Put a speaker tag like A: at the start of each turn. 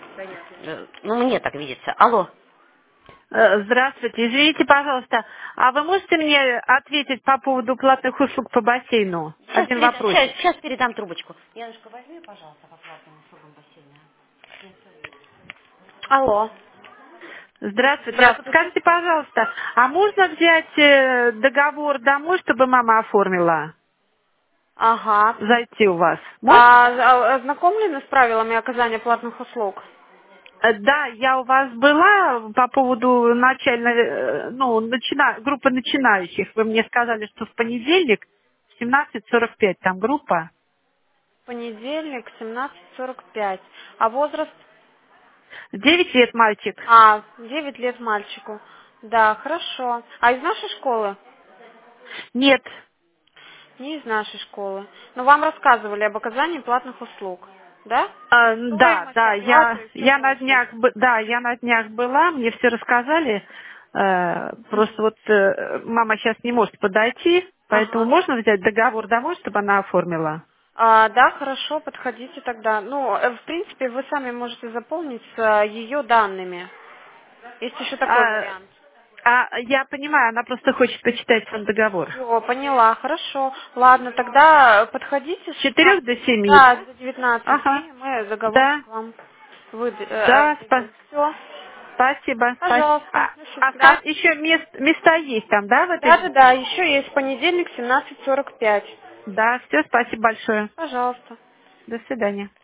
A: Ну, мне так видится. Алло.
B: Здравствуйте. Извините, пожалуйста, а вы можете мне ответить по поводу платных услуг по бассейну? Один вопросик.
A: Сейчас передам трубочку. Янушка, возьми, пожалуйста, по платным услугам бассейна. Алло.
B: Здравствуйте. А
A: Здравствуйте.
B: подскажите, пожалуйста, а можно взять договор домой, чтобы мама оформила?
A: Ага.
B: Зайти у вас? Можно?
A: Ознакомлены с правилами оказания платных услуг?
B: Да, я у вас была по поводу начальной, группы начинающих. Вы мне сказали, что в понедельник в 17:45 там группа.
A: Понедельник, 17:45. А возраст?
B: 9 лет мальчик.
A: 9 лет мальчику. Да, хорошо. А из нашей школы?
B: Нет.
A: Не из нашей школы. Но вам рассказывали об оказании платных услуг, да?
B: Да,
A: Стоимость,
B: да,
A: оплату и все прочее.
B: я на днях была, мне все рассказали. Просто вот мама сейчас не может подойти, поэтому
A: Ага.
B: можно взять договор домой, чтобы она оформила?
A: Да, хорошо, подходите тогда. Ну, в принципе, вы сами можете заполнить с ее данными. Есть еще такой
B: А,
A: вариант.
B: я понимаю, она просто хочет почитать сам договор.
A: Все, поняла, хорошо. Ладно, тогда подходите
B: С
A: с
B: 4
A: 16,
B: до 7.
A: да, до 19,
B: Ага.
A: и мы
B: Да,
A: договорчик вам
B: да,
A: дадим. Все,
B: спасибо.
A: пожалуйста. Да.
B: Еще места есть там, да, в этой группе?
A: Да, еще есть понедельник, 17:45.
B: Да, все, спасибо большое.
A: Пожалуйста.
B: До свидания.